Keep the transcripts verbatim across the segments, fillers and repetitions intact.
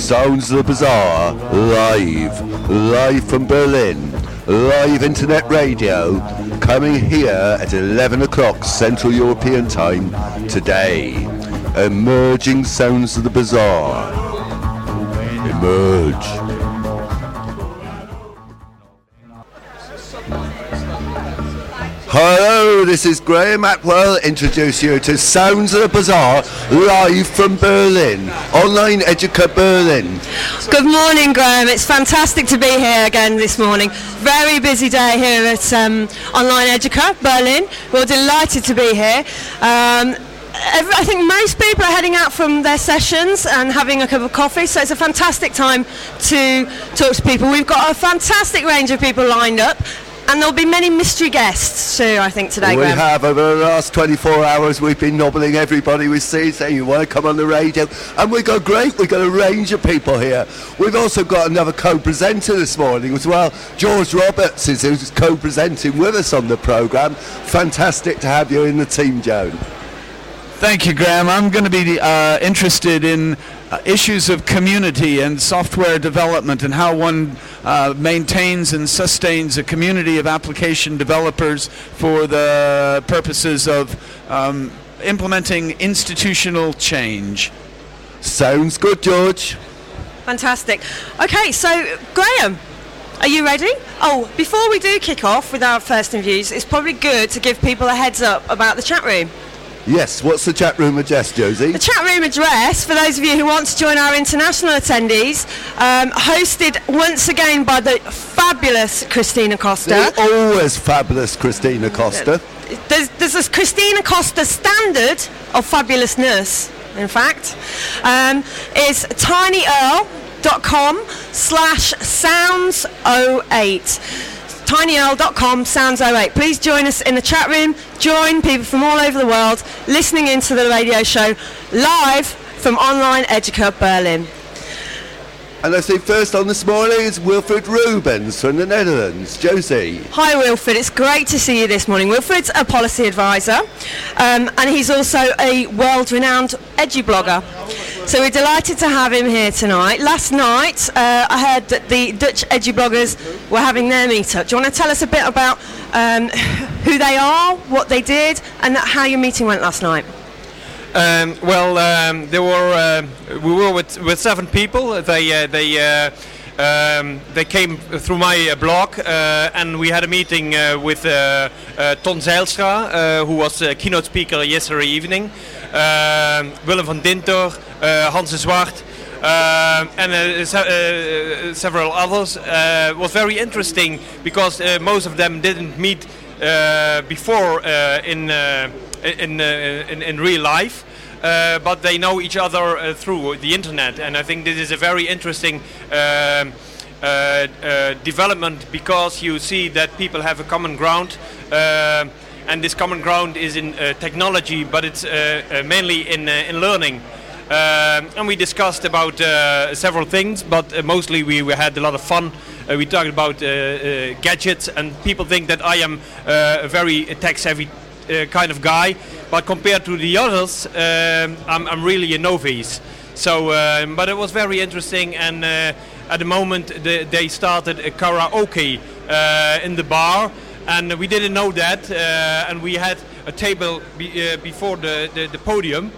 Sounds of the Bazaar, live, live from Berlin, live internet radio, coming here at eleven o'clock Central European Time today. Emerging Sounds of the Bazaar. Emerge. Hello, this is Graham Atwell, introduce you to Sounds of the Bazaar, live from Berlin, Online Educa Berlin. Good morning, Graham. It's fantastic to be here again this morning. Very busy day here at um, Online Educa Berlin. We're delighted to be here. Um, I think most people are heading out from their sessions and having a cup of coffee, so it's a fantastic time to talk to people. We've got a fantastic range of people lined up. And there'll be many mystery guests too, I think, today, We Graham. have, over the last twenty-four hours, we've been nobbling everybody we see, saying you want to come on the radio. And we've got great, we've got a range of people here. We've also got another co-presenter this morning as well. George Roberts is who's co-presenting with us on the programme. Fantastic to have you in the team, Joan. Thank you, Graham. I'm going to be uh, interested in uh, issues of community and software development and how one uh, maintains and sustains a community of application developers for the purposes of um, implementing institutional change. Sounds good, George. Fantastic. Okay, so, Graham, are you ready? Oh, before we do kick off with our first interviews, it's probably good to give people a heads up about the chat room. Yes, what's the chat room address, Josie? The chat room address, for those of you who want to join our international attendees, um, hosted once again by the fabulous Christina Costa. The always fabulous Christina Costa. There's, there's this Christina Costa standard of fabulousness, in fact. Um, is tinyurl.com slash sounds oh eight. tinyurl dot com sounds oh eight. Please join us in the chat room. Join people from all over the world listening into the radio show live from Online Educa Berlin. And I see first on this morning is Wilfred Rubens from the Netherlands. Josie. Hi, Wilfred. It's great to see you this morning. Wilfred's a policy advisor, um, and he's also a world-renowned edu-blogger. So we're delighted to have him here tonight. Last night, uh, I heard that the Dutch edu-bloggers were having their meet-up. Do you want to tell us a bit about um, who they are, what they did, and how your meeting went last night? Um, well, um, there were uh, we were with, with seven people. They uh, they uh, um, they came through my uh, blog, uh, and we had a meeting uh, with uh, uh, Ton Zijlstra, uh, who was a keynote speaker yesterday evening, uh, Willem van Dinter, uh, Hans de Zwart, uh, and uh, se- uh, several others. Uh, it was very interesting because uh, most of them didn't meet uh, before uh, in. Uh, In, uh, in in real life, uh, but they know each other uh, through the internet, and I think this is a very interesting uh, uh, uh, development because you see that people have a common ground, uh, and this common ground is in uh, technology, but it's uh, uh, mainly in uh, in learning. Uh, and we discussed about uh, several things, but uh, mostly we, we had a lot of fun. Uh, we talked about uh, uh, gadgets, and people think that I am uh, a very tech-savvy Uh, kind of guy, but compared to the others, um, I'm, I'm really a novice. So, um, but it was very interesting, and uh, at the moment the, they started a karaoke uh, in the bar, and we didn't know that, uh, and we had a table be, uh, before the, the, the podium,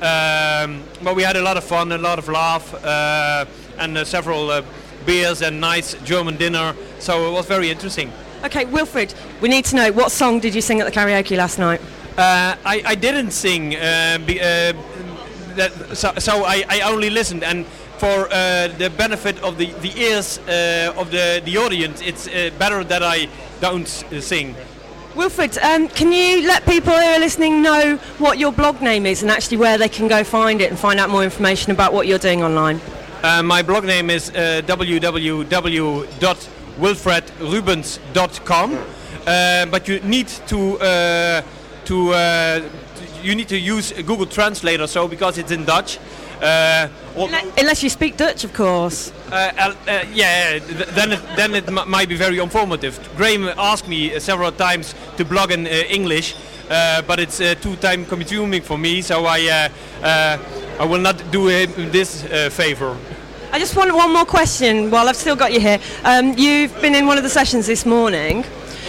um, but we had a lot of fun, a lot of laugh, uh, and uh, several uh, beers and nice German dinner, so it was very interesting. Okay, Wilfred, we need to know, what song did you sing at the karaoke last night? Uh, I, I didn't sing, uh, be, uh, that, so, so I, I only listened, and for uh, the benefit of the, the ears uh, of the, the audience, it's uh, better that I don't uh, sing. Wilfred, um, can you let people who are listening know what your blog name is and actually where they can go find it and find out more information about what you're doing online? Uh, my blog name is uh, w w w dot wilfred rubens dot com, uh, but you need to uh, to uh, you need to use Google Translator, so because it's in Dutch. Uh, Unless you speak Dutch, of course. Uh, uh, uh, yeah, th- then it, then it m- might be very informative. Graham asked me uh, several times to blog in uh, English, uh, but it's uh, too time consuming for me, so I uh, uh, I will not do him this uh, favor. I just want one more question while I've still got you here. Um, you've been in one of the sessions this morning.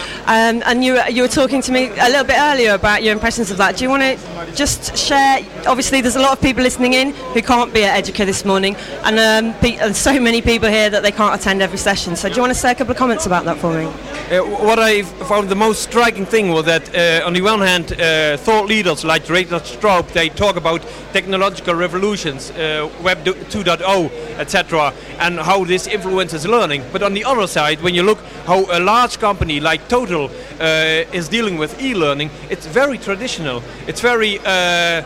Um, and you, you were talking to me a little bit earlier about your impressions of that. Do you want to just share? Obviously, there's a lot of people listening in who can't be at Educa this morning, and, um, pe- and so many people here that they can't attend every session. So do you want to say a couple of comments about that for me? Uh, what I found the most striking thing was that, uh, on the one hand, uh, thought leaders like Richard Straub, they talk about technological revolutions, uh, Web two point oh, et cetera, and how this influences learning. But on the other side, when you look how a large company like Total uh, is dealing with e-learning, it's very traditional. It's very uh, uh,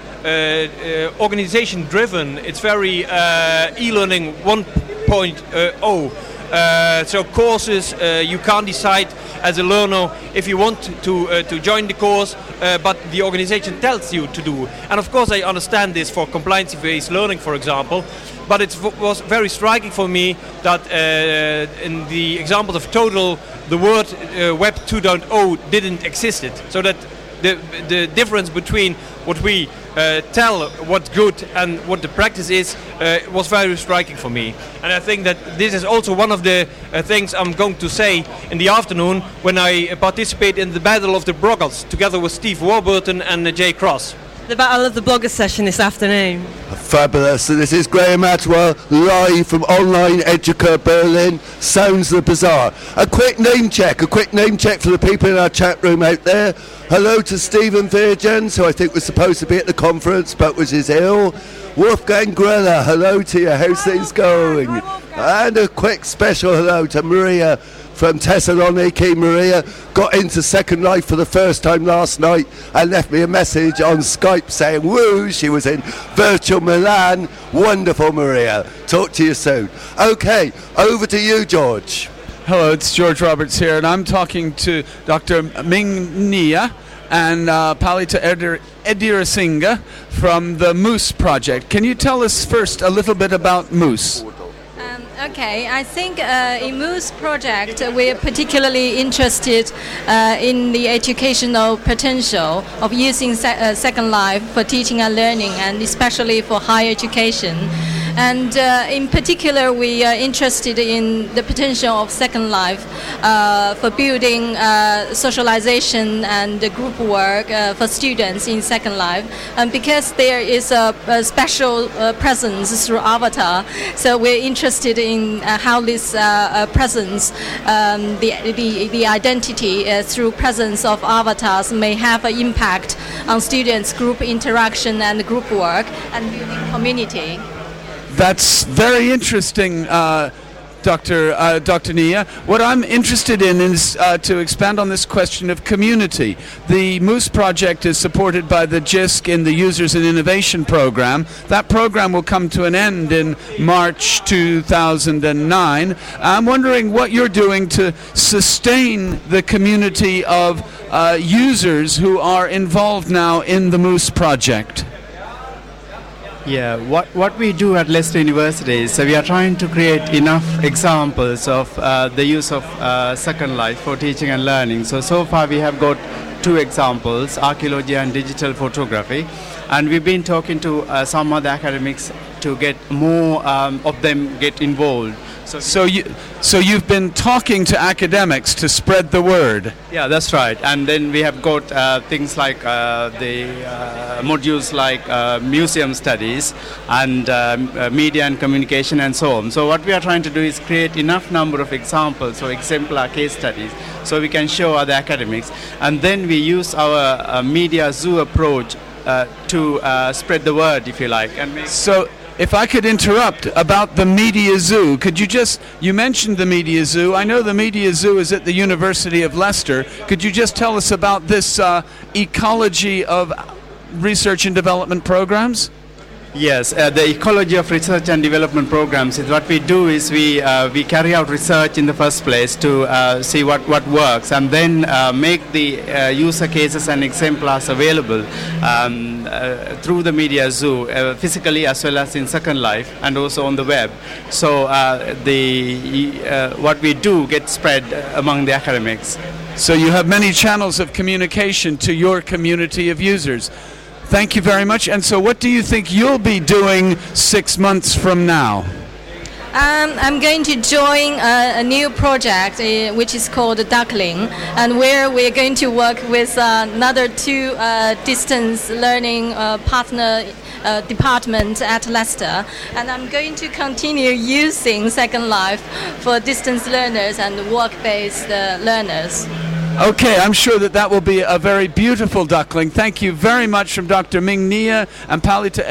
uh, organization-driven. It's very uh, e-learning one point oh. Uh, so courses, uh, you can't decide as a learner if you want to uh, to join the course, uh, but the organization tells you to do. And of course I understand this for compliance-based learning, for example, but it was very striking for me that uh, in the example of Total, the word uh, Web two point oh didn't exist. So that the, the difference between what we uh, tell what's good and what the practice is uh, was very striking for me. And I think that this is also one of the uh, things I'm going to say in the afternoon when I participate in the Battle of the Bloggers together with Steve Warburton and uh, Jay Cross. The Battle of the Bloggers session this afternoon. Fabulous. So this is Graham Atwell live from Online Educa Berlin. Sounds the Bazaar. A quick name check, a quick name check for the people in our chat room out there. Hello to Stephen Virgens, who I think was supposed to be at the conference but was is ill. Wolfgang Grella, hello to you. How's things going? And a quick special hello to Maria from Thessaloniki. Maria got into Second Life for the first time last night and left me a message on Skype saying, woo, she was in virtual Milan. Wonderful, Maria. Talk to you soon. Okay, over to you, George. Hello, it's George Roberts here, and I'm talking to Doctor Ming Nia and uh, Palita Edir- Edirasinga from the Moose Project. Can you tell us first a little bit about Moose? Um, okay, I think uh, in Moose Project uh, we're particularly interested uh, in the educational potential of using se- uh, Second Life for teaching and learning, and especially for higher education. And uh, in particular, we are interested in the potential of Second Life uh, for building uh, socialization and group work uh, for students in Second Life. And because there is a, a special uh, presence through Avatar, so we're interested in uh, how this uh, uh, presence, um, the, the, the identity uh, through presence of avatars may have an impact on students' group interaction and group work and building community. That's very interesting, uh, Doctor Uh, Doctor Nia. What I'm interested in is uh, to expand on this question of community. The Moose Project is supported by the J I S C in the Users and Innovation Program. That program will come to an end in March two thousand nine. I'm wondering what you're doing to sustain the community of uh, users who are involved now in the Moose Project. Yeah, what, what we do at Leicester University is uh, we are trying to create enough examples of uh, the use of uh, Second Life for teaching and learning. So, so far we have got two examples, archaeology and digital photography. And we've been talking to uh, some other academics to get more um, of them get involved. So, so you, so you've been talking to academics to spread the word. Yeah, that's right. And then we have got uh, things like uh, the uh, modules like uh, museum studies and um, uh, media and communication and so on. So what we are trying to do is create enough number of examples or exemplar case studies so we can show other academics. And then we use our uh, media zoo approach uh, to uh, spread the word, if you like. And make so. If I could interrupt about the Media Zoo, could you just, you mentioned the Media Zoo. I know the Media Zoo is at the University of Leicester. Could you just tell us about this uh, ecology of research and development programs? Yes, uh, the ecology of research and development programs is what we do is we uh, we carry out research in the first place to uh, see what, what works, and then uh, make the uh, user cases and exemplars available um, uh, through the Media Zoo, uh, physically as well as in Second Life and also on the web. So uh, the uh, what we do gets spread among the academics. So you have many channels of communication to your community of users. Thank you very much. And so what do you think you'll be doing six months from now? Um, I'm going to join a, a new project uh, which is called Duckling, and where we're going to work with uh, another two uh, distance learning uh, partner uh, department at Leicester, and I'm going to continue using Second Life for distance learners and work-based uh, learners. Okay, I'm sure that that will be a very beautiful duckling. Thank you very much from Doctor Ming Nia and Palita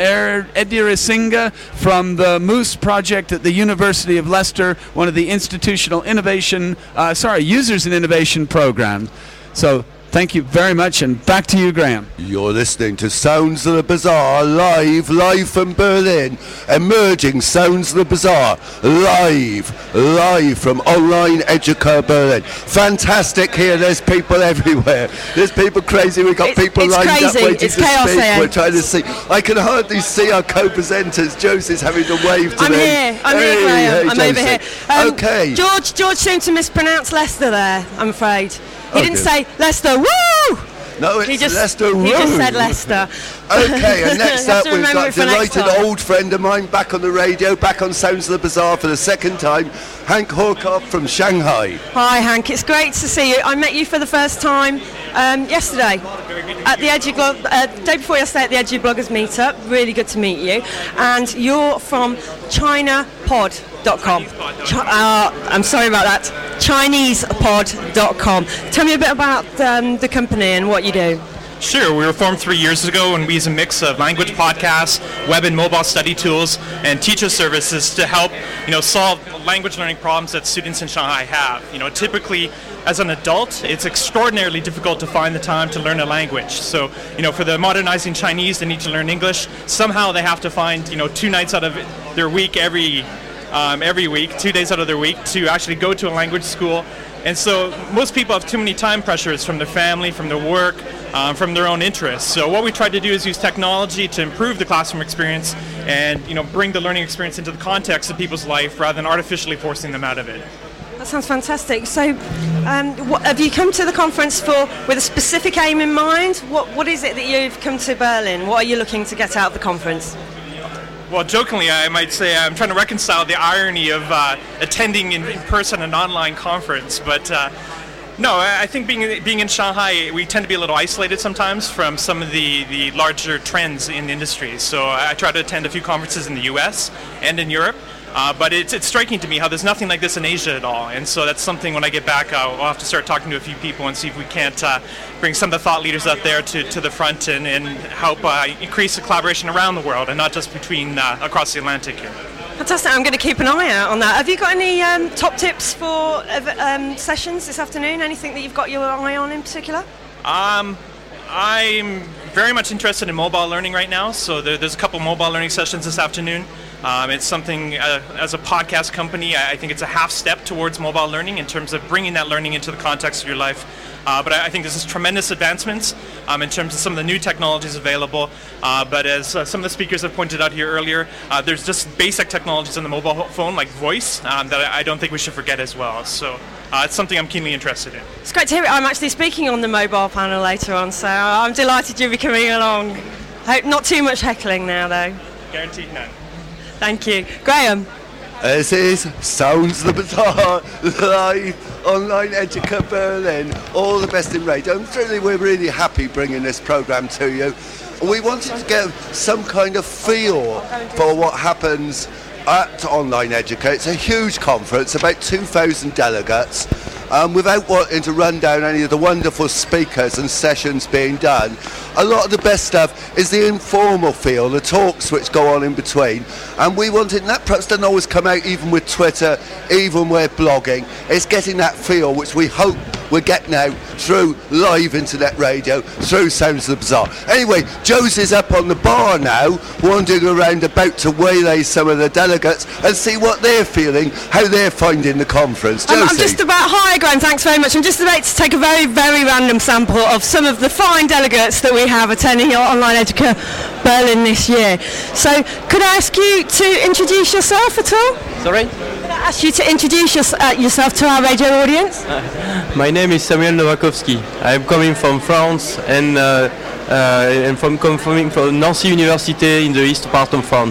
Edirasinga from the Moose Project at the University of Leicester, one of the institutional innovation, uh, sorry, users in innovation programs. So thank you very much, and back to you, Graham. You're listening to Sounds of the Bazaar, live, live from Berlin. Emerging Sounds of the Bazaar, live, live from Online Educa Berlin. Fantastic here, there's people everywhere. There's people crazy, we've got It- people it's lined crazy. up waiting It's to chaos speak. here. We're trying to see. I can hardly see our co-presenters. Josie's having to wave to I'm them. here. I'm hey, here, Graham. hey, I'm Josie. over here. Um, okay. George, George seemed to mispronounce Leicester there, I'm afraid. He Oh, didn't dear. say Leicester, woo! No, it's He just, Leicester he just Road. said Leicester. Okay, and next You have up to we've remember got it for next delighted time. old friend of mine back on the radio, back on Sounds of the Bazaar for the second time, Hank Horkoff from Shanghai. Hi, Hank. It's great to see you. I met you for the first time um, yesterday at the EduBlog, uh, day before yesterday at the EduBloggers meetup. Really good to meet you. And you're from China Pod dot com. Chi- uh, I'm sorry about that. Chinese Pod dot com. Tell me a bit about um, the company and what you do. Sure, we were formed three years ago, and we use a mix of language podcasts, web and mobile study tools, and teacher services to help, you know, solve language learning problems that students in Shanghai have. You know, typically, as an adult, it's extraordinarily difficult to find the time to learn a language. So, you know, for the modernizing Chinese, they need to learn English. Somehow, they have to find, you know, two nights out of their week every um, every week, two days out of their week, to actually go to a language school. And so most people have too many time pressures from their family, from their work, um, from their own interests. So what we tried to do is use technology to improve the classroom experience and, you know, bring the learning experience into the context of people's life rather than artificially forcing them out of it. That sounds fantastic. So, um, what, have you come to the conference for with a specific aim in mind? What What is it that you've come to Berlin? What are you looking to get out of the conference? Well, jokingly, I might say I'm trying to reconcile the irony of uh, attending in, in person an online conference, but uh, no, I I think being being in Shanghai, we tend to be a little isolated sometimes from some of the, the larger trends in the industry. So I try to attend a few conferences in the U S and in Europe, uh, but it's, it's striking to me how there's nothing like this in Asia at all. And so that's something when I get back, I'll, I'll have to start talking to a few people and see if we can't uh, bring some of the thought leaders out there to, to the front and, and help uh, increase the collaboration around the world and not just between uh, across the Atlantic here. Fantastic. I'm going to keep an eye out on that. Have you got any um, top tips for um, sessions this afternoon? Anything that you've got your eye on in particular? Um, I'm very much interested in mobile learning right now, so there, there's a couple mobile learning sessions this afternoon. Um, it's something, uh, as a podcast company, I, I think it's a half step towards mobile learning in terms of bringing that learning into the context of your life. Uh, but I, I think this is tremendous advancements um, in terms of some of the new technologies available. Uh, but as uh, some of the speakers have pointed out here earlier, uh, there's just basic technologies on the mobile phone, like voice, um, that I, I don't think we should forget as well. So uh, it's something I'm keenly interested in. It's great to hear it. I'm actually speaking on the mobile panel later on, so I'm delighted you'll be coming along. Hope not too much heckling now, though. Guaranteed none. Thank you. Graham. This is Sounds of the Bazaar, live, Online Educa Berlin, all the best in radio. And truly, we're really happy bringing this programme to you. We wanted to get some kind of feel for what happens at Online Educa. It's a huge conference, about two thousand delegates. Um, without wanting to run down any of the wonderful speakers and sessions being done, a lot of the best stuff is the informal feel, the talks which go on in between. And we wanted, and that perhaps doesn't always come out even with Twitter, even with blogging. It's getting that feel which we hope we're getting out through live internet radio, through Sounds of the Bazaar. Anyway, Josie's up on the bar now, wandering around about to waylay some of the delegates and see what they're feeling, how they're finding the conference. Josie. I'm, I'm just about, hi Graham, thanks very much. I'm just about to take a very, very random sample of some of the fine delegates that we have attending your Online Educa Berlin this year. So could I ask you to introduce yourself at all? Sorry? Could I ask you to introduce your, uh, yourself to our radio audience? Uh, my name is Samuel Nowakovsky. I'm coming from France and uh, uh, and from coming from Nancy University in the east part of France.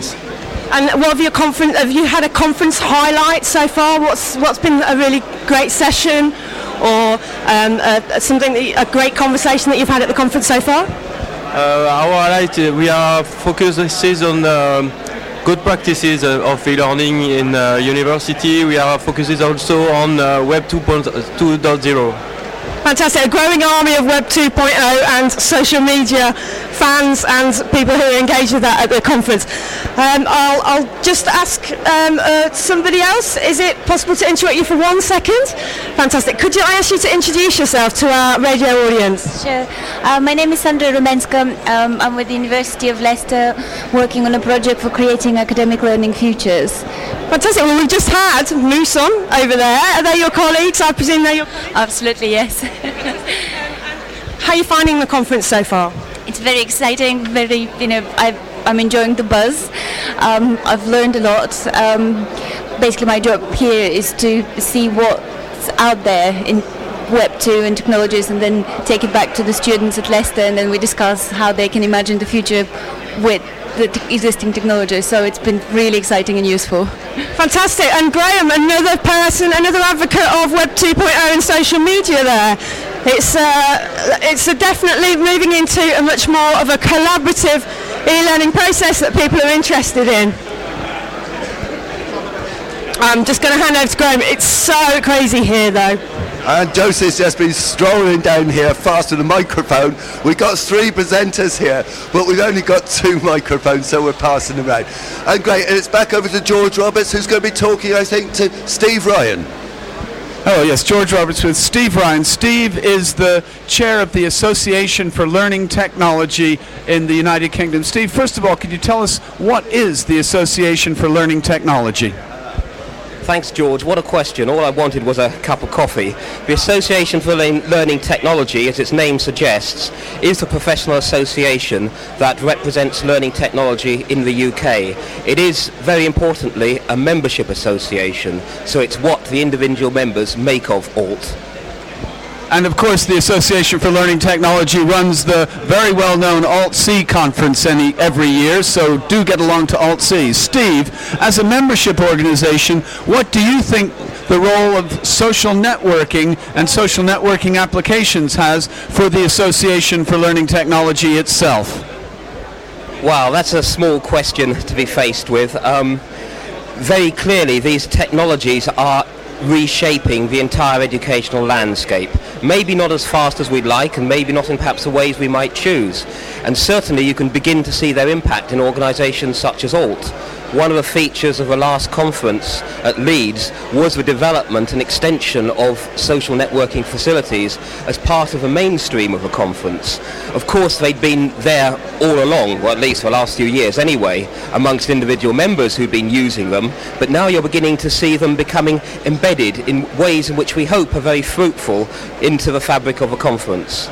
And what have your conference? Have you had a conference highlight so far? What's what's been a really great session, or um, uh, something that you, a great conversation that you've had at the conference so far? Uh, our highlight, uh, we are focused on um, good practices uh, of e-learning in uh, university. We are focused also on uh, Web two point oh. Fantastic, a growing army of Web two point oh and social media fans and people who are engaged with that at the conference. Um, I'll, I'll just ask um, uh, somebody else, is it possible to interrupt you for one second? Fantastic. Could you, I ask you to introduce yourself to our radio audience? Sure. Uh, my name is Sandra Rumenska. Um, I'm with the University of Leicester working on a project for creating academic learning futures. Fantastic. Well, we've just had Moose on over there. Are they your colleagues? I presume they're your colleagues? Absolutely, yes. How are you finding the conference so far? It's very exciting, very, you know, I've, I'm enjoying the buzz. Um, I've learned a lot. Um, basically my job here is to see what's out there in Web two and technologies, and then take it back to the students at Leicester, and then we discuss how they can imagine the future with the t- existing technology. So it's been really exciting and useful. Fantastic. And Graham, another person, another advocate of Web two point oh and social media there. It's uh, it's a definitely moving into a much more of a collaborative e-learning process that people are interested in. I'm just going to hand over to Graham. It's so crazy here though. And Josie's just been strolling down here fast with a microphone. We've got three presenters here, but we've only got two microphones, so we're passing them around. And great, and it's back over to George Roberts, who's going to be talking, I think, to Steve Ryan. Oh yes, George Roberts with Steve Ryan. Steve is the chair of the Association for Learning Technology in the United Kingdom. Steve, first of all, could you tell us what is the Association for Learning Technology? Thanks, George. What a question. All I wanted was a cup of coffee. The Association for Learning Technology, as its name suggests, is a professional association that represents learning technology in the U K. It is, very importantly, a membership association, so it's what the individual members make of A L T. And of course the Association for Learning Technology runs the very well-known A L T C conference any, every year, so do get along to A L T C. Steve, as a membership organization, what do you think the role of social networking and social networking applications has for the Association for Learning Technology itself? Wow, that's a small question to be faced with. Um, very clearly these technologies are reshaping the entire educational landscape. Maybe not as fast as we'd like, and maybe not in perhaps the ways we might choose. And certainly you can begin to see their impact in organisations such as A L T. One of the features of the last conference at Leeds was the development and extension of social networking facilities as part of the mainstream of the conference. Of course, they'd been there all along, or at least for the last few years anyway, amongst individual members who'd been using them, but now you're beginning to see them becoming embedded in ways in which we hope are very fruitful into the fabric of a conference.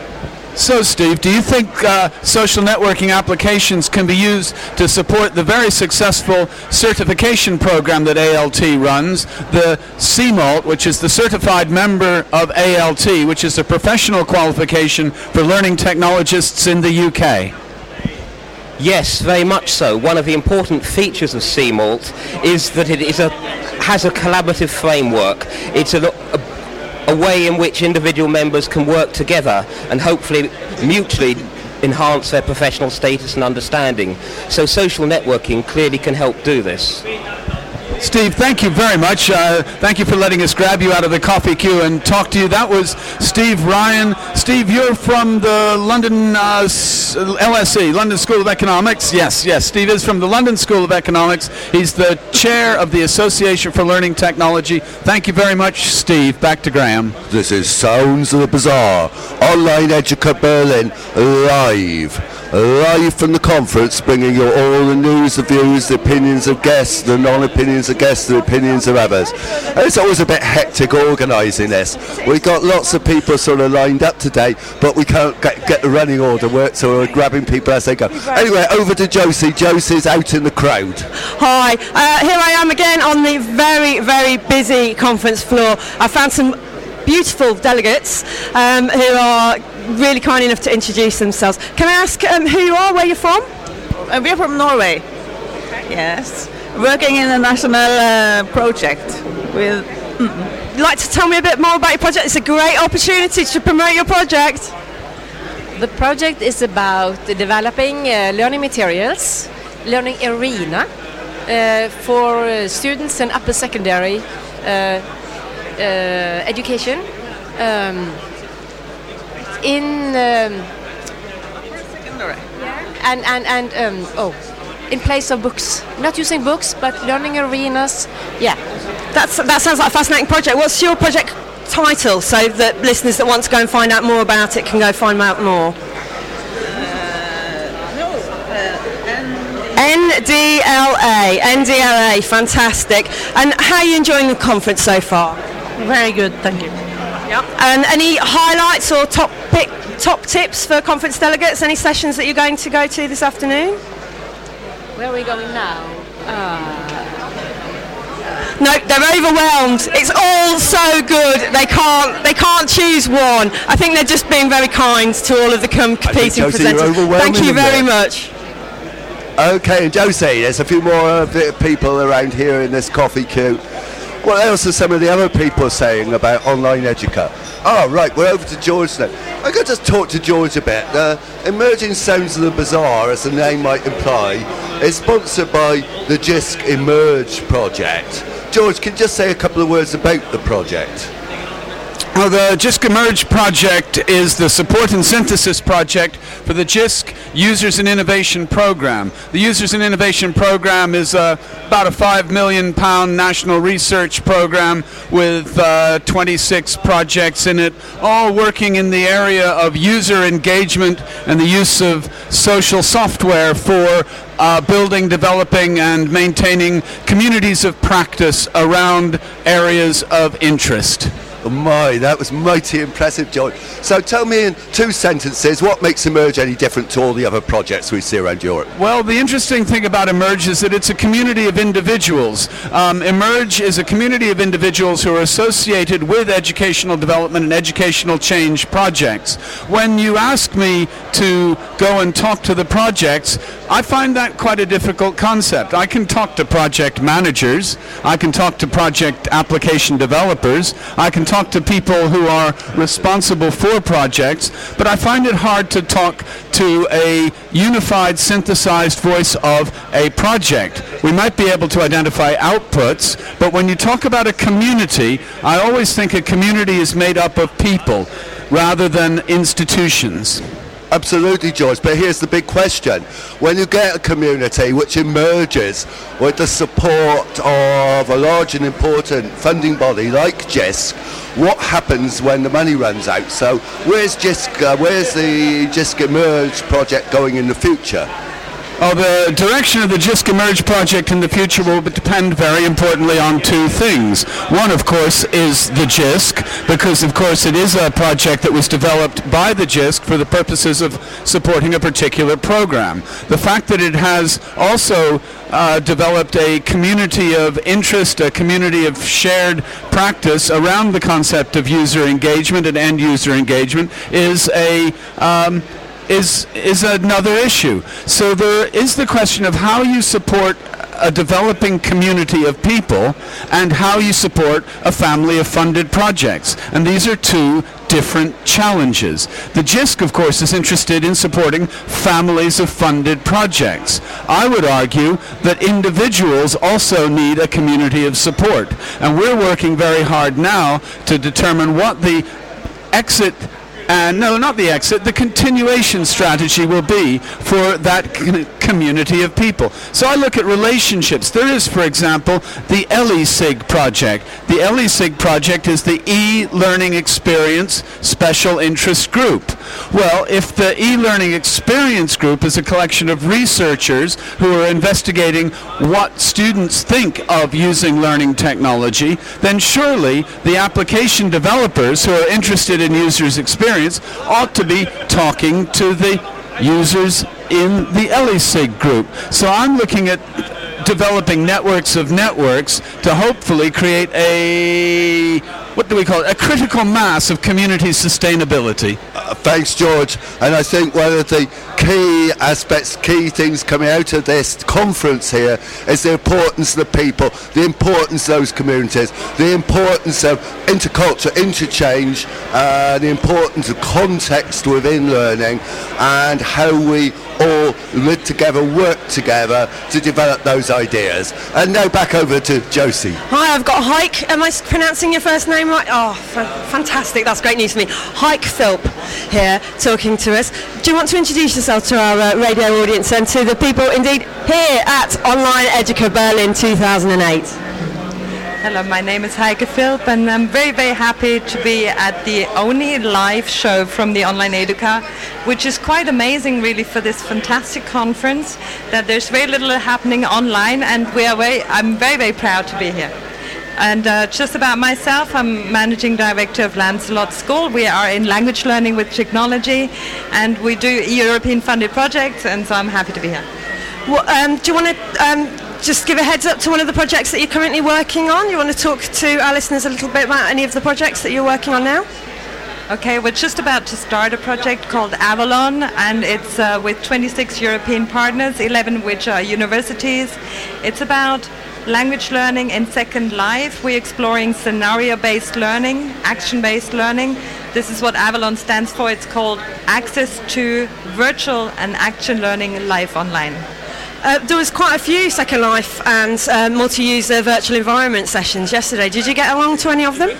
So, Steve, do you think uh, social networking applications can be used to support the very successful certification program that A L T runs, the C M A L T, which is the certified member of A L T, which is a professional qualification for learning technologists in the U K? Yes, very much so. One of the important features of C M A L T is that it is a, has a collaborative framework. It's a, a a way in which individual members can work together and hopefully mutually enhance their professional status and understanding. So social networking clearly can help do this. Steve, thank you very much. Uh, thank you for letting us grab you out of the coffee queue and talk to you. That was Steve Ryan. Steve, you're from the London uh, L S E, London School of Economics. Yes, yes, Steve is from the London School of Economics. He's the chair of the Association for Learning Technology. Thank you very much, Steve. Back to Graham. This is Sounds of the Bazaar, Online Educa Berlin, live. Live from the conference, bringing you all the news, the views, the opinions of guests, the non-opinions of guests, the opinions of others. And it's always a bit hectic organising this. We've got lots of people sort of lined up today, but we can't get, get the running order work, so we're grabbing people as they go. Anyway, over to Josie. Josie's out in the crowd. Hi, uh, here I am again on the very, very busy conference floor. I found some beautiful delegates um, who are really kind enough to introduce themselves. Can I ask um, who you are, where you're from? Uh, we're from Norway. Yes, working in a national uh, project with. Mm. You'd like to tell me a bit more about your project? It's a great opportunity to promote your project. The project is about developing uh, learning materials, learning arena uh, for uh, students in upper secondary uh, uh, education um, in um, secondary and and and um, oh, in place of books, not using books but learning arenas. Yeah, that's that sounds like a fascinating project. What's your project title, so that listeners that want to go and find out more about it can go find out more? N D L A, N D L A, fantastic. And how are you enjoying the conference so far? Very good, thank you. Yep. And any highlights or top pick, top tips for conference delegates? Any sessions that you're going to go to this afternoon? Where are we going now? Uh, No, they're overwhelmed. It's all so good. They can't. They can't choose one. I think they're just being very kind to all of the com- competing Josie, presenters. Thank you very there. much. Okay, and Josie, there's a few more uh, bit of people around here in this coffee queue. What else are some of the other people saying about Online Educa? Oh, right, we're over to George now. I could just talk to George a bit. Uh, Emerging Sounds of the Bazaar, as the name might imply, is sponsored by the JISC Emerge project. George, can you just say a couple of words about the project? Well, the JISC Emerge project is the support and synthesis project for the JISC Users and Innovation Program. The Users and Innovation Program is uh, about a five million pound national research program with uh, twenty-six projects in it, all working in the area of user engagement and the use of social software for Uh, building, developing and maintaining communities of practice around areas of interest. Oh my, that was mighty impressive, George. So tell me in two sentences, what makes Emerge any different to all the other projects we see around Europe? Well, the interesting thing about Emerge is that it's a community of individuals. Um, Emerge is a community of individuals who are associated with educational development and educational change projects. When you ask me to go and talk to the projects, I find that quite a difficult concept. I can talk to project managers, I can talk to project application developers, I can talk to people who are responsible for projects, but I find it hard to talk to a unified, synthesized voice of a project. We might be able to identify outputs, but when you talk about a community, I always think a community is made up of people rather than institutions. Absolutely, George, but here's the big question. When you get a community which emerges with the support of a large and important funding body like JISC, what happens when the money runs out? So where's JISC, uh, where's the JISC Emerge project going in the future? Oh, the direction of the JISC Emerge project in the future will depend very importantly on two things. One, of course, is the JISC, because, of course, it is a project that was developed by the JISC for the purposes of supporting a particular program. The fact that it has also uh, developed a community of interest, a community of shared practice around the concept of user engagement and end-user engagement is a... Um, is is another issue. So there is the question of how you support a developing community of people and how you support a family of funded projects. And these are two different challenges. The JISC, of course, is interested in supporting families of funded projects. I would argue that individuals also need a community of support. And we're working very hard now to determine what the exit And no, not the exit, the continuation strategy will be for that c- community of people. So I look at relationships. There is, for example, the ELISIG project. The ELISIG project is the E-Learning Experience Special Interest Group. Well, if the E-Learning Experience Group is a collection of researchers who are investigating what students think of using learning technology, then surely the application developers who are interested in users' experience ought to be talking to the users in the ELISIG group. So I'm looking at developing networks of networks to hopefully create a, what do we call it, a critical mass of community sustainability. Uh, thanks, George. And I think one of the key aspects, key things coming out of this conference here is the importance of the people, the importance of those communities, the importance of intercultural interchange, uh, the importance of context within learning, and how we all live together, work together to develop those ideas. And now back over to Josie. Hi, I've got Heike. Am I pronouncing your first name right? Oh, f- fantastic. That's great news for me. Heike Philp here talking to us. Do you want to introduce yourself to our uh, radio audience and to the people indeed here at Online Educa Berlin two thousand eight? Hello, my name is Heike Philp, and I'm very, very happy to be at the only live show from the Online Educa, which is quite amazing, really, for this fantastic conference, that there's very little happening online, and we are very, I'm very, very proud to be here. And uh, just about myself, I'm Managing Director of Lancelot School. We are in language learning with technology, and we do European funded projects, and so I'm happy to be here. Well, um, do you want to um, just give a heads up to one of the projects that you're currently working on? You want to talk to our listeners a little bit about any of the projects that you're working on now? Okay, we're just about to start a project called Avalon, and it's uh, with twenty-six European partners, eleven which are universities. It's about language learning in Second Life. We're exploring scenario-based learning, action-based learning. This is what Avalon stands for. It's called Access to Virtual and Action Learning Live Online. Uh, there was quite a few Second Life and uh, multi-user virtual environment sessions yesterday. Did you get along to any of them?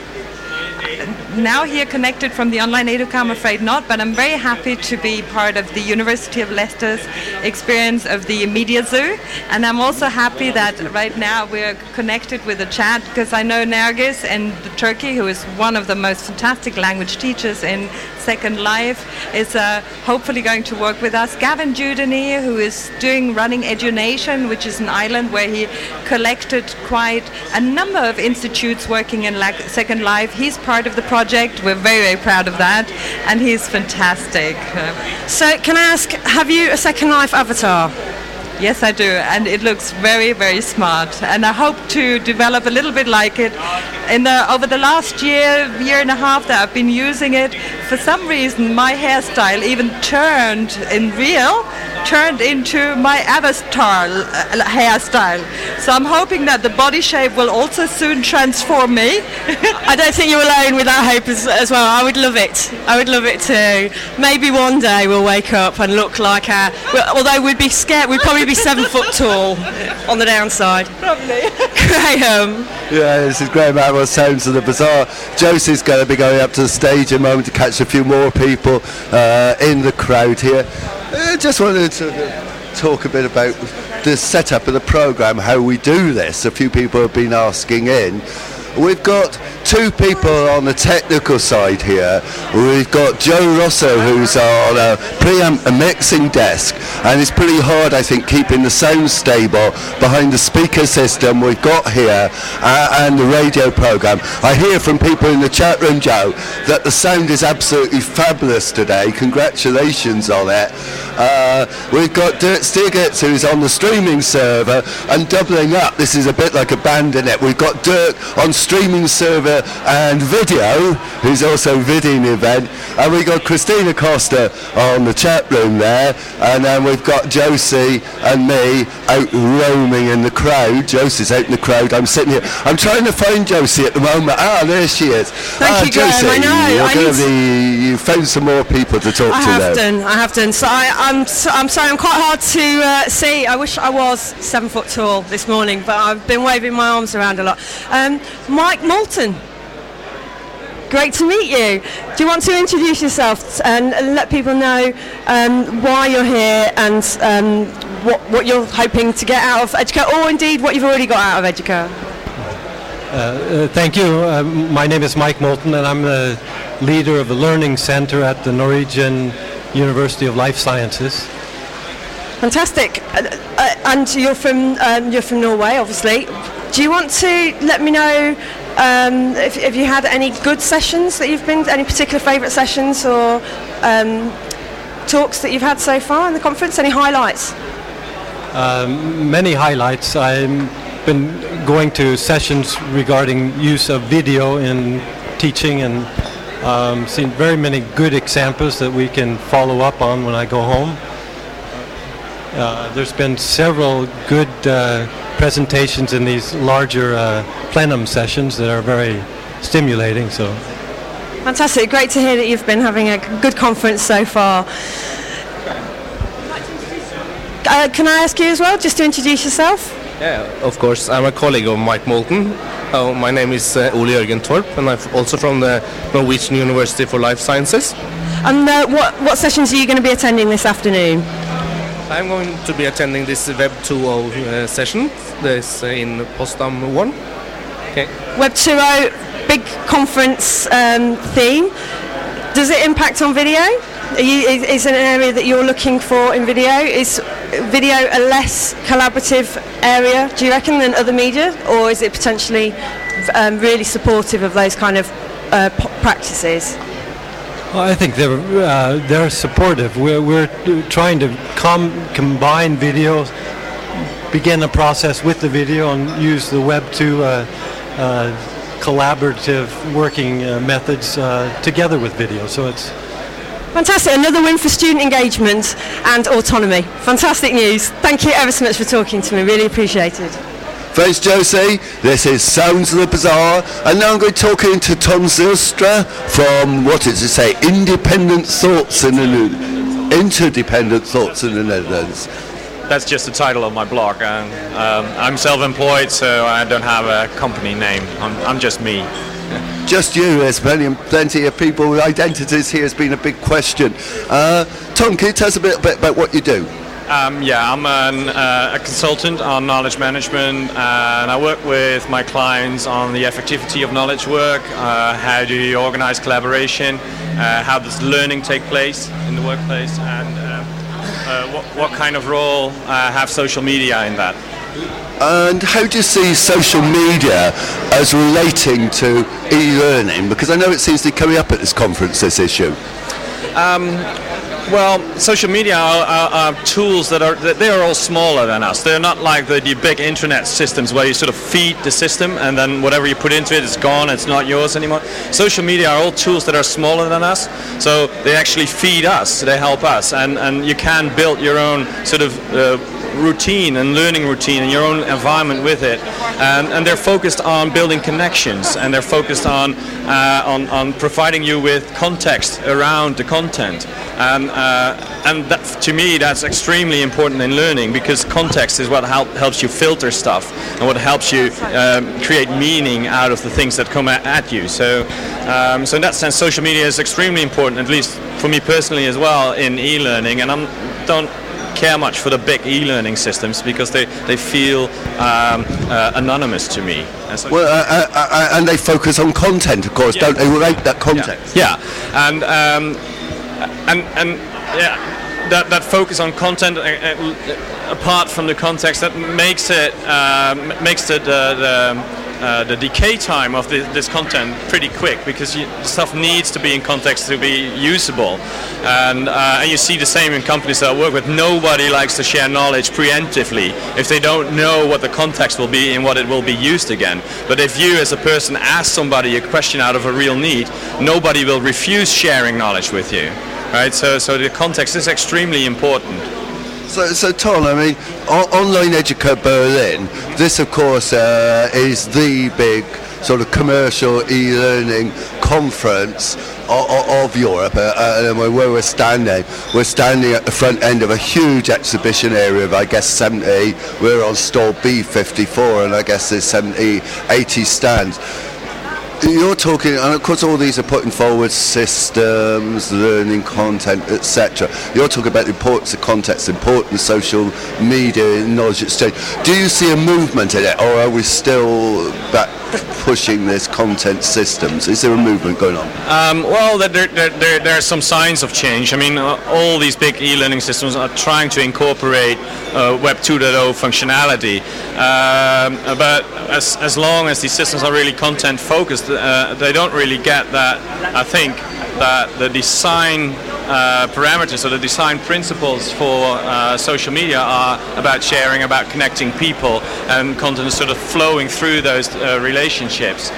Now here connected from the Online Educa, I'm afraid not, but I'm very happy to be part of the University of Leicester's experience of the Media Zoo, and I'm also happy that right now we're connected with the chat, because I know Nergis in Turkey, who is one of the most fantastic language teachers in Second Life, is uh, hopefully going to work with us. Gavin Judany, who is doing Running Edunation, which is an island where he collected quite a number of institutes working in la- Second Life. He's part of the project. We're very, very proud of that, and he's fantastic. So can I ask, have you a Second Life avatar? Yes, I do, and it looks very, very smart, and I hope to develop a little bit like it. In the, over the last year, year and a half that I've been using it, for some reason my hairstyle even turned in real, turned into my avatar uh, hairstyle. So I'm hoping that the body shape will also soon transform me. I don't think you're alone with that hope as, as well. I would love it. I would love it too. Maybe one day we'll wake up and look like our, well, although we'd be scared, we'd probably be seven foot tall on the downside. Probably. Graham. Yeah, this is Graham Atwell, Sounds of the Bazaar. Josie's going to be going up to the stage in a moment to catch a few more people uh, in the crowd here. I uh, just wanted to talk a bit about the setup of the programme, how we do this. A few people have been asking in. We've got two people on the technical side here. We've got Joe Rosso, who's on a preamp a mixing desk, and it's pretty hard, I think, keeping the sound stable behind the speaker system we've got here uh, and the radio program. I hear from people in the chat room, Joe, that the sound is absolutely fabulous today. Congratulations on it. Uh, we've got Dirk Stiglitz, who's on the streaming server, and doubling up. This is a bit like a band, isn't it? We've got Dirk on streaming server and video, who's also videoing the event, and we've got Christina Costa on the chat room there, and then we've got Josie and me out roaming in the crowd. Josie's out in the crowd. I'm sitting here. I'm trying to find Josie at the moment. Ah, there she is. Thank ah, you, Graham. Josie, I know. You're I going need to be. You found some more people to talk I to have there. done. I have done. So I, I'm. So, I'm sorry. I'm quite hard to uh, see. I wish I was seven foot tall this morning, but I've been waving my arms around a lot. Um, Mike Moulton. Great to meet you. Do you want to introduce yourself and let people know um, why you're here and um, what, what you're hoping to get out of Educa, or indeed what you've already got out of Educa? Uh, uh, thank you. Uh, my name is Mike Moulton, and I'm the leader of the Learning Center at the Norwegian University of Life Sciences. Fantastic. Uh, uh, and you're from um, you're from Norway, obviously. Do you want to let me know um, if, if you had any good sessions that you've been to, any particular favourite sessions or um, talks that you've had so far in the conference? Any highlights? Um, many highlights. I've been going to sessions regarding use of video in teaching and um, seen very many good examples that we can follow up on when I go home. Uh, there's been several good uh, presentations in these larger uh, plenum sessions that are very stimulating. So, fantastic! Great to hear that you've been having a good conference so far. Uh, can I ask you as well, just to introduce yourself? Yeah, of course. I'm a colleague of Mike Moulton. Uh, my name is uh, Ole Jørgen Torp, and I'm also from the Norwegian University for Life Sciences. And uh, what, what sessions are you going to be attending this afternoon? I'm going to be attending this Web two point oh uh, session. This uh, in Potsdam one. Okay. Web two point oh, big conference um, theme. Does it impact on video? Are you, is, is it an area that you're looking for in video? Is video a less collaborative area, do you reckon, than other media? Or is it potentially um, really supportive of those kind of uh, p- practices? Well, I think they're uh, they're supportive. We're we're trying to com- combine video, begin a process with the video, and use the Web two uh, uh, collaborative working uh, methods uh, together with video. So it's fantastic. Another win for student engagement and autonomy. Fantastic news. Thank you ever so much for talking to me. Really appreciate it. Thanks, Josie. This is Sounds of the Bazaar, and now I'm going to talk to Tom Zylstra from, what did you say, Independent Thoughts in the Netherlands. Interdependent Thoughts in the Netherlands. That's just the title of my blog. Um, um, I'm self-employed, so I don't have a company name. I'm, I'm just me. Just you. There's plenty, plenty of people with identities here has been a big question. Uh, Tom, can you tell us a bit, bit about what you do? Um, yeah, I'm an, uh, a consultant on knowledge management, and I work with my clients on the effectivity of knowledge work, uh, how do you organize collaboration, uh, how does learning take place in the workplace, and uh, uh, what, what kind of role uh, have social media in that. And how do you see social media as relating to e-learning? Because I know it seems to be coming up at this conference, this issue. Um, Well, social media are, are, are tools that are they are all smaller than us. They're not like the, the big internet systems where you sort of feed the system and then whatever you put into it is gone. It's not yours anymore. Social media are all tools that are smaller than us, so they actually feed us. They help us, and and you can build your own sort of uh, routine and learning routine and your own environment with it, and, and they're focused on building connections, and they're focused on uh, on on providing you with context around the content. And uh, and that, to me, that's extremely important in learning, because context is what help, helps you filter stuff and what helps you um, create meaning out of the things that come at, at you. So, um, so in that sense, social media is extremely important, at least for me personally as well, in e-learning. And I don't care much for the big e-learning systems because they they feel um, uh, anonymous to me. Well, uh, uh, and they focus on content, of course, yeah. Don't they? Relate that context. Yeah, yeah. and. Um, And, and yeah, that, that focus on content, uh, uh, apart from the context, that makes it uh, makes the the, the, uh, the decay time of the, this content pretty quick, because you, stuff needs to be in context to be usable, and uh, and you see the same in companies that I work with. Nobody likes to share knowledge preemptively if they don't know what the context will be and what it will be used again. But if you, as a person, ask somebody a question out of a real need, nobody will refuse sharing knowledge with you. Right, so so the context is extremely important. So, so Tom, I mean, o- Online Educa Berlin, this of course uh, is the big sort of commercial e-learning conference of, of Europe, uh, and where we're standing, we're standing at the front end of a huge exhibition area of, I guess, seventy. We're on stall B fifty-four, and I guess there's seventy, eighty stands. You're talking, and of course all these are putting forward systems, learning content, et cetera. You're talking about the importance of context, the importance of social media, knowledge exchange. Do you see a movement in it, or are we still back pushing this content systems? Is there a movement going on? Um, well, there, there, there, there are some signs of change. I mean, uh, all these big e-learning systems are trying to incorporate uh, Web two point oh functionality, um, but as, as long as these systems are really content focused, Uh, they don't really get that. I think that the design uh, parameters or the design principles for uh, social media are about sharing, about connecting people, and content is sort of flowing through those uh, relationships.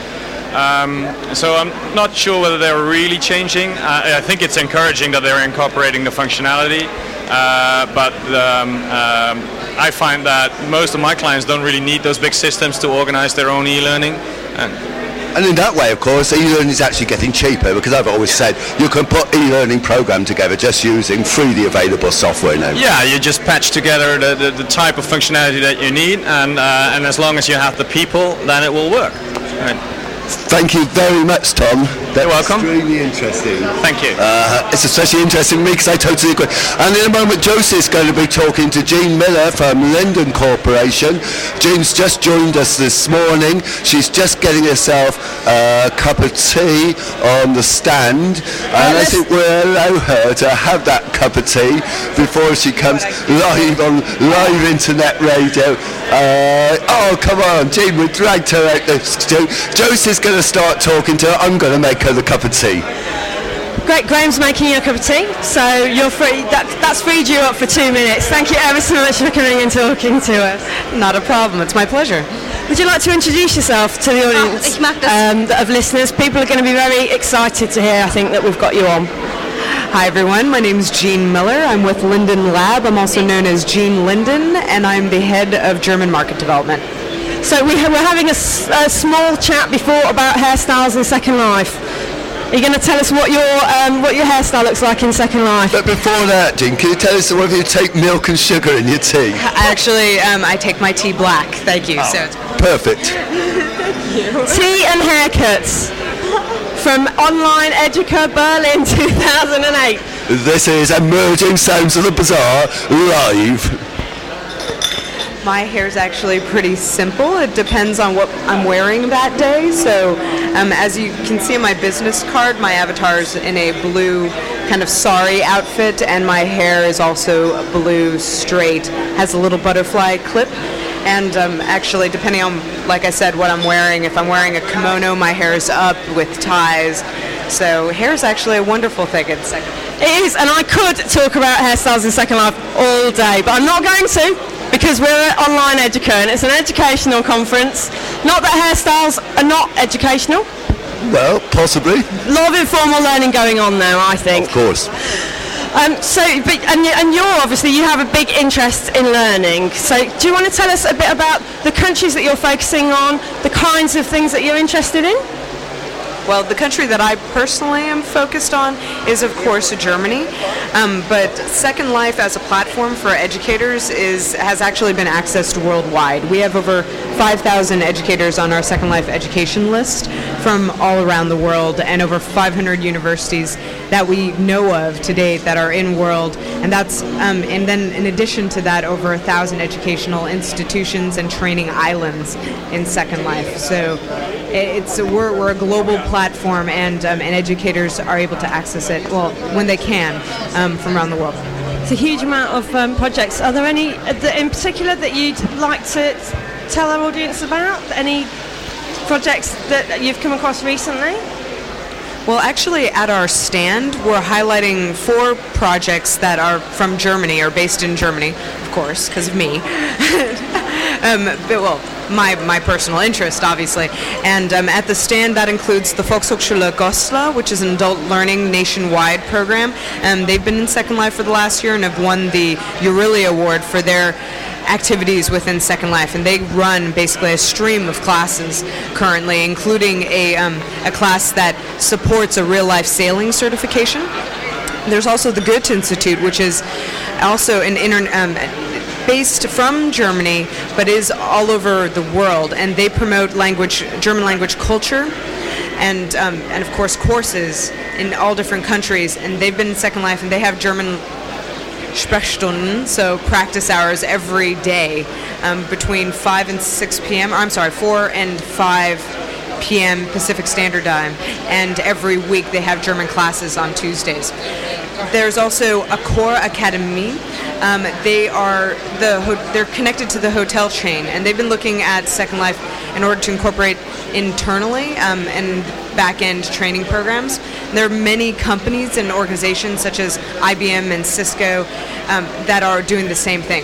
Um, so I'm not sure whether they're really changing. Uh, I think it's encouraging that they're incorporating the functionality. Uh, but um, um, I find that most of my clients don't really need those big systems to organize their own e-learning. And, And in that way, of course, e-learning is actually getting cheaper, because I've always said you can put e-learning program together just using freely available software now. yeah, you just patch together the, the, the type of functionality that you need, and uh, and as long as you have the people, then it will work. Right. Thank you very much, Tom. That's You're welcome. Extremely interesting. Thank you. Uh, it's especially interesting to me because I totally agree. And in a moment, Josie's going to be talking to Jean Miller from Linden Corporation. Jean's just joined us this morning. She's just getting herself a cup of tea on the stand, and I think we'll allow her to have that cup of tea before she comes live on live internet radio. Uh, oh, come on, Jean, we dragged her out there. Josie's going to start talking to her. I'm going to make her the cup of tea. Great, Graham's making you a cup of tea, so you're free. That, that's freed you up for two minutes. Thank you ever so much for coming and talking to us. Not a problem, it's my pleasure. Would you like to introduce yourself to the audience um, of listeners? People are going to be very excited to hear, I think, that we've got you on. Hi everyone, my name is Jean Miller. I'm with Linden Lab. I'm also known as Jean Linden, and I'm the head of German market development. So we ha- we're having a, s- a small chat before about hairstyles in Second Life. Are you going to tell us what your um, what your hairstyle looks like in Second Life? But before that, Jean, can you tell us whether you take milk and sugar in your tea? Actually, um, I take my tea black. Thank you. Oh, so it's perfect. Tea and haircuts from Online Educa Berlin two thousand eight. This is Emerging Sounds of the Bazaar live. My hair is actually pretty simple. It depends on what I'm wearing that day. So um, as you can see on my business card, my avatar is in a blue kind of sari outfit, and my hair is also blue, straight, has a little butterfly clip. And um, actually, depending on, like I said, what I'm wearing, if I'm wearing a kimono, my hair is up with ties. So hair is actually a wonderful thing in Second Life. It is, and I could talk about hairstyles in Second Life all day, but I'm not going to, because we're at Online Educa and it's an educational conference. Not that hairstyles are not educational. Well, possibly. A lot of informal learning going on now, I think. Of course. Um, so, but, and, you- and you're obviously, you have a big interest in learning. So do you want to tell us a bit about the countries that you're focusing on, the kinds of things that you're interested in? Well, the country that I personally am focused on is, of course, Germany. Um, but Second Life as a platform for educators is has actually been accessed worldwide. We have over five thousand educators on our Second Life education list from all around the world, and over five hundred universities that we know of to date that are in world. And that's um, and then in addition to that, over a thousand educational institutions and training islands in Second Life. So it's we're, we're a global platform, and um, and educators are able to access it, well, when they can, um, from around the world. It's a huge amount of um, projects. Are there any uh, that in particular that you'd like to t- tell our audience about? Any projects that you've come across recently? Well, actually, at our stand, we're highlighting four projects that are from Germany, or based in Germany, of course, because of me. um, but, well, my, my personal interest, obviously. And um, at the stand, that includes the Volkshochschule Goslar, which is an adult learning nationwide program. Um, they've been in Second Life for the last year and have won the Euryli Award for their activities within Second Life, and they run basically a stream of classes currently, including a, um, a class that supports a real-life sailing certification. There's also the Goethe Institute, which is also an inter- um, based from Germany, but is all over the world, and they promote language, German language culture, and um, and of course courses in all different countries. And they've been in Second Life, and they have German Sprechstunden, so practice hours every day um, between five and six p.m. Or I'm sorry, four and five p.m. Pacific Standard Time, and every week they have German classes on Tuesdays. There's also a Core Academy. Um, they are the ho- they're connected to the hotel chain, and they've been looking at Second Life in order to incorporate internally um, and back-end training programs. There are many companies and organizations such as I B M and Cisco um, that are doing the same thing.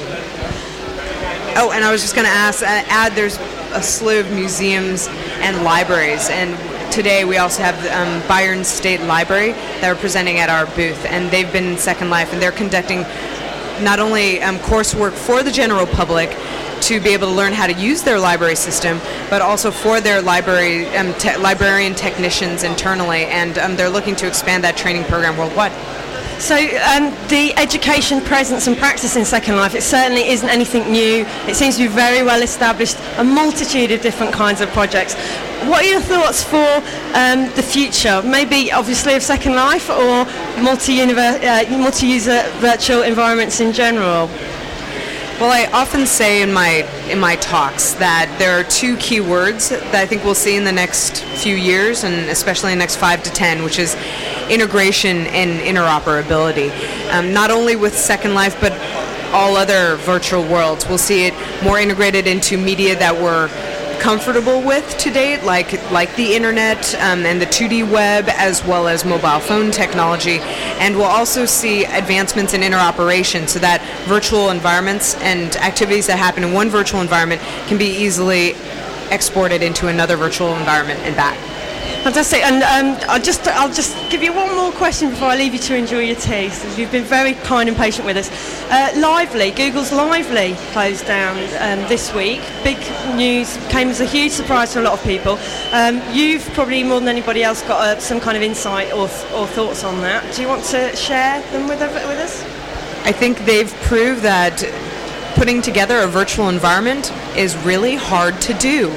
Oh, and I was just going to ask, uh, add there's a slew of museums and libraries, and today we also have the um, Bayern State Library that are presenting at our booth, and they've been in Second Life, and they're conducting not only um, coursework for the general public to be able to learn how to use their library system, but also for their library um, te- librarian technicians internally, and um, they're looking to expand that training program worldwide. So um, the education presence and practice in Second Life, it certainly isn't anything new. It seems to be very well established, a multitude of different kinds of projects. What are your thoughts for um, the future? Maybe obviously of Second Life or multi-univer- uh, multi-user virtual environments in general? Well, I often say in my in my talks that there are two key words that I think we'll see in the next few years, and especially in the next five to ten, which is integration and interoperability. Um, not only with Second Life, but all other virtual worlds. We'll see it more integrated into media that we're comfortable with to date, like like the internet um, and the two D web, as well as mobile phone technology. And we'll also see advancements in interoperation, so that virtual environments and activities that happen in one virtual environment can be easily exported into another virtual environment and back. Fantastic, and um, I'll just I'll just give you one more question before I leave you to enjoy your tea. So you've been very kind and patient with us. Uh, Lively, Google's Lively closed down um, this week. Big news, came as a huge surprise to a lot of people. Um, you've probably more than anybody else got uh, some kind of insight or, or thoughts on that. Do you want to share them with with us? I think they've proved that putting together a virtual environment is really hard to do.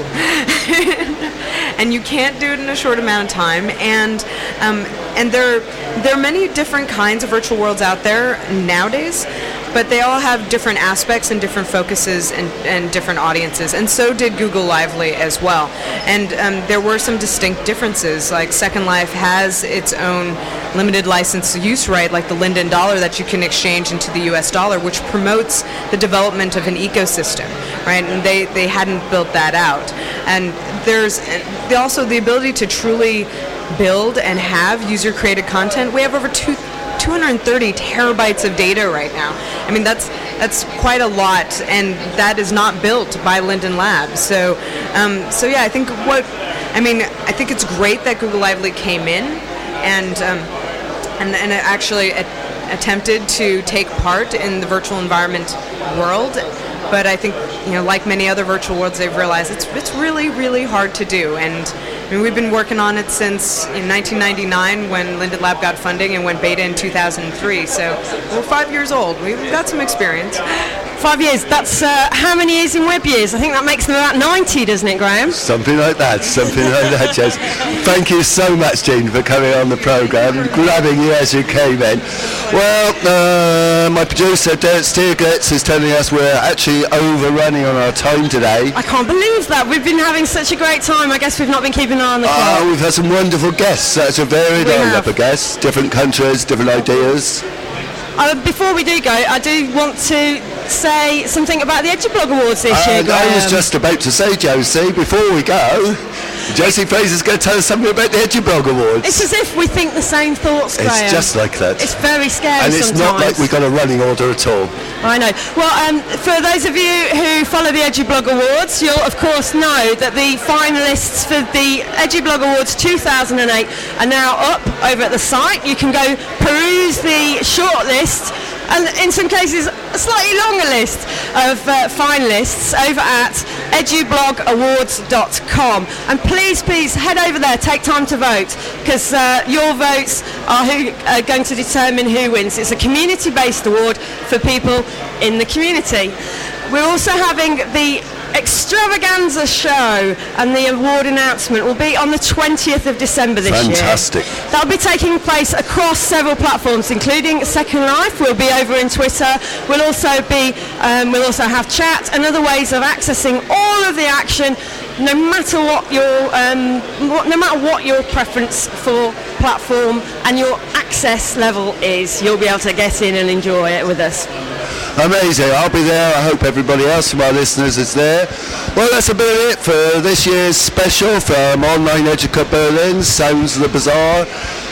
And you can't do it in a short amount of time. And um, and there, there are many different kinds of virtual worlds out there nowadays, but they all have different aspects and different focuses and, and different audiences. And so did Google Lively as well. And um, there were some distinct differences, like Second Life has its own limited license use right, like the Linden dollar that you can exchange into the U S dollar, which promotes the development of an ecosystem, right? And they, they hadn't built that out. And there's also the ability to truly build and have user-created content. We have over two, two hundred thirty terabytes of data right now. I mean, that's that's quite a lot, and that is not built by Linden Labs. So, um, so yeah, I think what, I mean, I think it's great that Google Lively came in and um, and and it actually a- attempted to take part in the virtual environment world. But I think, you know, like many other virtual worlds, they've realized it's it's really, really hard to do. And I mean, we've been working on it since in nineteen ninety-nine when Linden Lab got funding and went beta in two thousand three. So we're five years old. We've got some experience. Five years, that's uh, how many years in web years? I think that makes them about ninety, doesn't it, Graham? Something like that, something like that, Jess. Thank you so much, Jean, for coming on the programme, grabbing you as you came in. Well, uh, my producer, Dirk Stierglitz, is telling us we're actually overrunning on our time today. I can't believe that. We've been having such a great time. I guess we've not been keeping an eye on the clock. Oh, we've had some wonderful guests, such a varied lineup of guests, different countries, different ideas. Uh, before we do go, I do want to say something about the EduBlog Awards this year, And Graham. I was just about to say, Josie, before we go, Josie Fraser's going to tell us something about the EduBlog Awards. It's as if we think the same thoughts, Graham. It's just like that. It's very scary And it's sometimes. not like we've got a running order at all. I know. Well, um, for those of you who follow the EduBlog Awards, you'll of course know that the finalists for the EduBlog Awards two thousand eight are now up over at the site. You can go peruse the shortlist, and in some cases a slightly longer list of uh, finalists over at edublog awards dot com. And please, please head over there, take time to vote, because uh, your votes are who are going to determine who wins. It's a community-based award for people in the community. We're also having the extravaganza show, and the award announcement will be on the twentieth of December this year. Fantastic. That'll be taking place across several platforms, including Second Life. We'll be over in Twitter. We'll also be, um, we'll also have chat and other ways of accessing all of the action, no matter what your, um, what, no matter what your preference for platform and your access level is. You'll be able to get in and enjoy it with us. Amazing. I'll be there. I hope everybody else from our listeners is there. Well, that's about it for this year's special from Online Educa Berlin, Sounds of the Bazaar,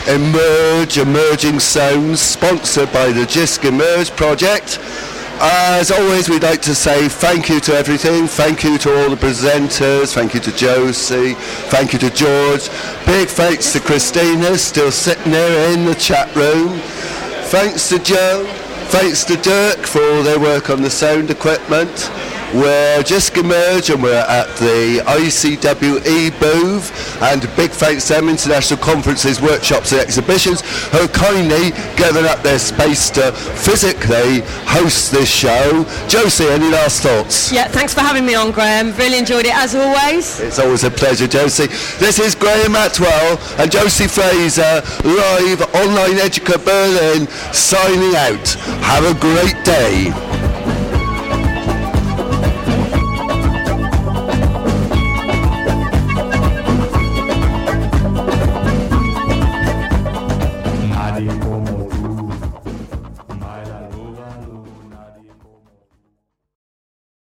Emerge, Emerging Sounds, sponsored by the JISC Emerge project. As always, we'd like to say thank you to everything. Thank you to all the presenters. Thank you to Josie. Thank you to George. Big thanks to Christina, still sitting there in the chat room. Thanks to Joe. Thanks to Dirk for all their work on the sound equipment. We're just emerged and we're at the I C W E booth, and big thanks to them, international conferences, workshops and exhibitions, who have kindly given up their space to physically host this show. Josie, any last thoughts? Yeah, thanks for having me on, Graham. Really enjoyed it as always. It's always a pleasure, Josie. This is Graham Atwell and Josie Fraser, live Online Educa Berlin, signing out. Have a great day.